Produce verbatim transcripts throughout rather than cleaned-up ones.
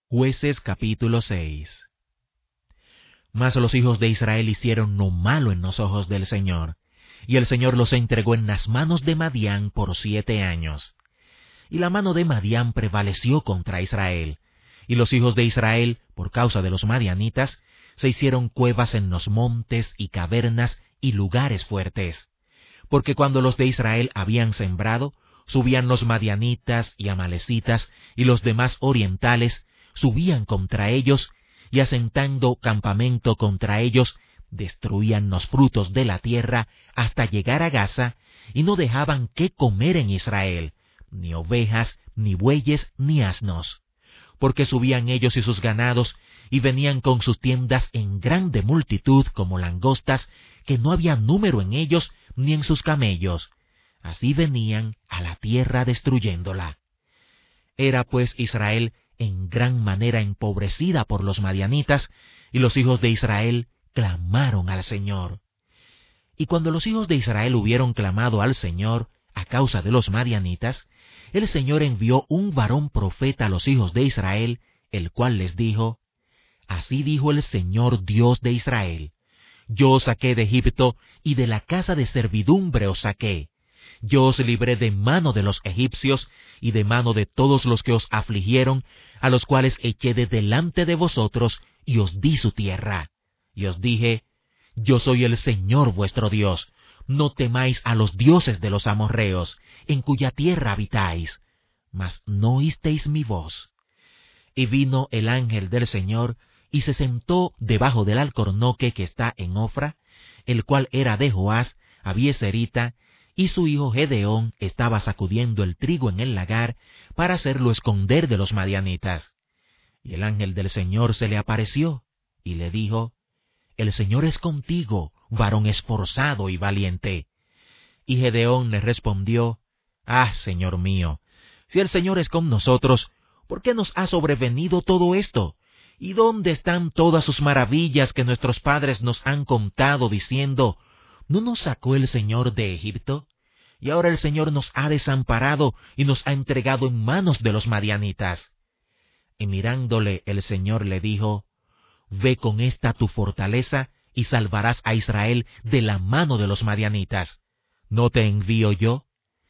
Jueces capítulo seis. Mas los hijos de Israel hicieron lo malo en los ojos del Señor, y el Señor los entregó en las manos de Madián por siete años. Y la mano de Madián prevaleció contra Israel, y los hijos de Israel, por causa de los madianitas, se hicieron cuevas en los montes y cavernas y lugares fuertes. Porque cuando los de Israel habían sembrado, subían los madianitas y amalecitas y los demás orientales, subían contra ellos, y asentando campamento contra ellos, destruían los frutos de la tierra hasta llegar a Gaza, y no dejaban qué comer en Israel, ni ovejas, ni bueyes, ni asnos. Porque subían ellos y sus ganados, y venían con sus tiendas en grande multitud como langostas, que no había número en ellos ni en sus camellos. Así venían a la tierra destruyéndola. Era pues Israel en gran manera empobrecida por los madianitas, y los hijos de Israel clamaron al Señor. Y cuando los hijos de Israel hubieron clamado al Señor a causa de los madianitas, el Señor envió un varón profeta a los hijos de Israel, el cual les dijo: Así dijo el Señor Dios de Israel: Yo os saqué de Egipto, y de la casa de servidumbre os saqué. Yo os libré de mano de los egipcios, y de mano de todos los que os afligieron, a los cuales eché de delante de vosotros, y os di su tierra. Y os dije: Yo soy el Señor vuestro Dios. No temáis a los dioses de los amorrheos, en cuya tierra habitáis. Mas no oísteis mi voz. Y vino el ángel del Señor, y se sentó debajo del alcornoque que está en Ofra, el cual era de Joás, abieserita, y su hijo Gedeón estaba sacudiendo el trigo en el lagar para hacerlo esconder de los madianitas. Y el ángel del Señor se le apareció, y le dijo: El Señor es contigo, varón esforzado y valiente. Y Gedeón le respondió: Ah, Señor mío, si el Señor es con nosotros, ¿por qué nos ha sobrevenido todo esto? ¿Y dónde están todas sus maravillas que nuestros padres nos han contado, diciendo: ¿No nos sacó el Señor de Egipto? Y ahora el Señor nos ha desamparado y nos ha entregado en manos de los madianitas. Y mirándole el Señor le dijo: Ve con esta tu fortaleza y salvarás a Israel de la mano de los madianitas. ¿No te envío yo?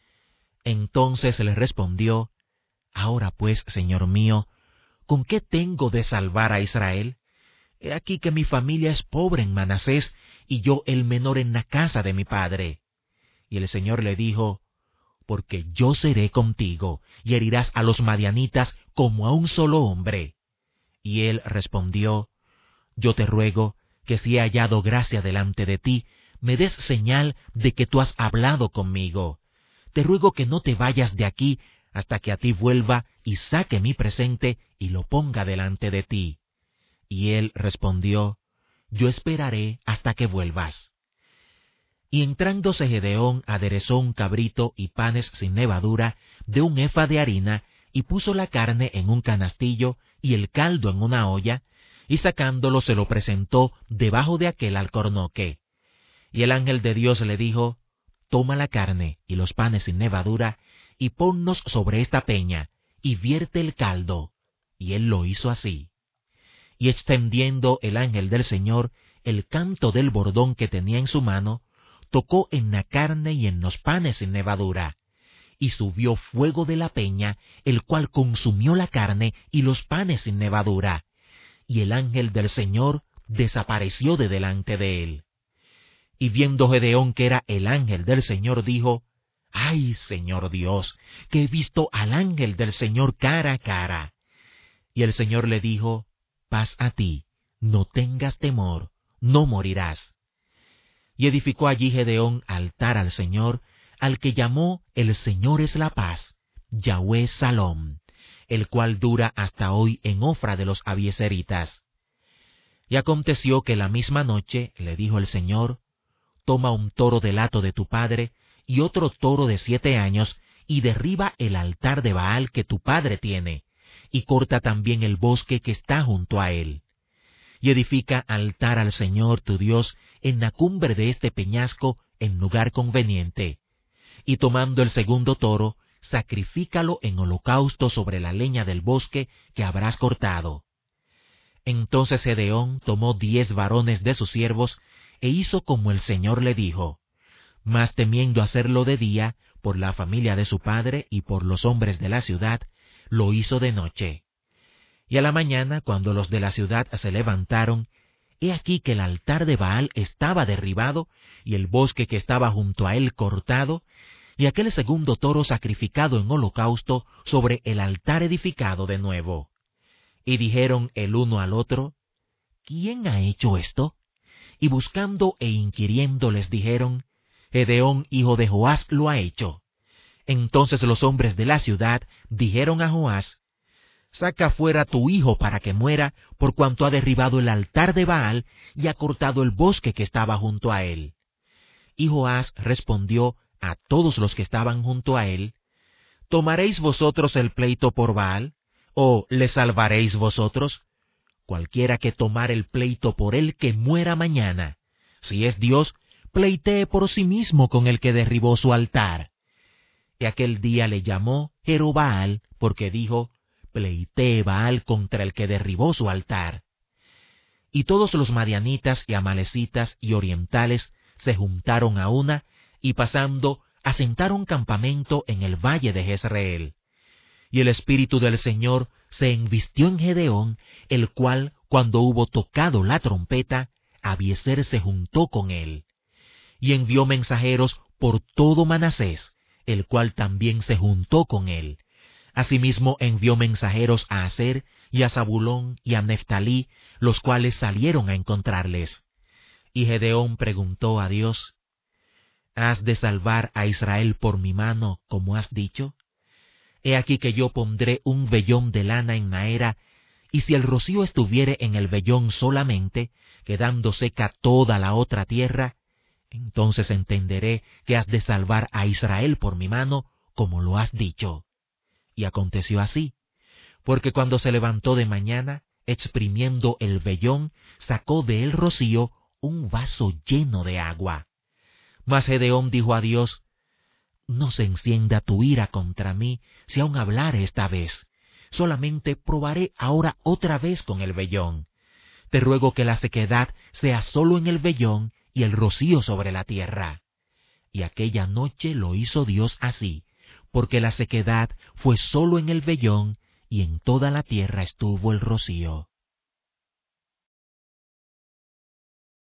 Entonces le respondió: Ahora pues, Señor mío, ¿con qué tengo de salvar a Israel? He aquí que mi familia es pobre en Manasés, y yo el menor en la casa de mi padre. Y el Señor le dijo: Porque yo seré contigo, y herirás a los madianitas como a un solo hombre. Y él respondió: Yo te ruego que si he hallado gracia delante de ti, me des señal de que tú has hablado conmigo. Te ruego que no te vayas de aquí hasta que a ti vuelva y saque mi presente y lo ponga delante de ti. Y él respondió: Yo esperaré hasta que vuelvas. Y entrándose Gedeón aderezó un cabrito y panes sin levadura de un efa de harina, y puso la carne en un canastillo y el caldo en una olla, y sacándolo se lo presentó debajo de aquel alcornoque. Y el ángel de Dios le dijo: Toma la carne y los panes sin levadura, y ponnos sobre esta peña, y vierte el caldo. Y él lo hizo así. Y extendiendo el ángel del Señor el canto del bordón que tenía en su mano, tocó en la carne y en los panes sin levadura, y subió fuego de la peña, el cual consumió la carne y los panes sin levadura, y el ángel del Señor desapareció de delante de él. Y viendo Gedeón que era el ángel del Señor, dijo: Ay, Señor Dios, que he visto al ángel del Señor cara a cara. Y el Señor le dijo: Paz a ti, no tengas temor, no morirás. Y edificó allí Gedeón altar al Señor, al que llamó El Señor es la paz, Yahweh Salom, el cual dura hasta hoy en Ofra de los abieseritas. Y aconteció que la misma noche le dijo el Señor: Toma un toro del hato de tu padre, y otro toro de siete años, y derriba el altar de Baal que tu padre tiene, y corta también el bosque que está junto a él. Y edifica altar al Señor tu Dios en la cumbre de este peñasco, en lugar conveniente. Y tomando el segundo toro, sacrifícalo en holocausto sobre la leña del bosque que habrás cortado. Entonces Gedeón tomó diez varones de sus siervos e hizo como el Señor le dijo, mas temiendo hacerlo de día, por la familia de su padre y por los hombres de la ciudad, lo hizo de noche. Y a la mañana, cuando los de la ciudad se levantaron, he aquí que el altar de Baal estaba derribado, y el bosque que estaba junto a él cortado, y aquel segundo toro sacrificado en holocausto sobre el altar edificado de nuevo. Y dijeron el uno al otro, ¿quién ha hecho esto? Y buscando e inquiriendo les dijeron, Gedeón, hijo de Joás, lo ha hecho. Entonces los hombres de la ciudad dijeron a Joás, saca fuera tu hijo para que muera, por cuanto ha derribado el altar de Baal y ha cortado el bosque que estaba junto a él. Y Joás respondió a todos los que estaban junto a él, ¿tomaréis vosotros el pleito por Baal, o le salvaréis vosotros? Cualquiera que tomare el pleito por él, que muera mañana. Si es Dios, pleitee por sí mismo con el que derribó su altar. Y aquel día le llamó Jerobaal, porque dijo, pleitee Baal contra el que derribó su altar. Y todos los madianitas y amalecitas y orientales se juntaron a una, y pasando, asentaron campamento en el valle de Jezreel. Y el Espíritu del Señor se envistió en Gedeón, el cual, cuando hubo tocado la trompeta, Abiezer se juntó con él. Y envió mensajeros por todo Manasés, el cual también se juntó con él. Asimismo envió mensajeros a Aser y a Zabulón y a Neftalí, los cuales salieron a encontrarles. Y Gedeón preguntó a Dios, ¿has de salvar a Israel por mi mano, como has dicho? He aquí que yo pondré un vellón de lana en la era, y si el rocío estuviere en el vellón solamente, quedando seca toda la otra tierra, entonces entenderé que has de salvar a Israel por mi mano, como lo has dicho. Y aconteció así, porque cuando se levantó de mañana, exprimiendo el vellón, sacó de él rocío un vaso lleno de agua. Mas Gedeón dijo a Dios, no se encienda tu ira contra mí, si aun hablare esta vez. Solamente probaré ahora otra vez con el vellón. Te ruego que la sequedad sea solo en el vellón y el rocío sobre la tierra. Y aquella noche lo hizo Dios así, porque la sequedad fue solo en el vellón, y en toda la tierra estuvo el rocío.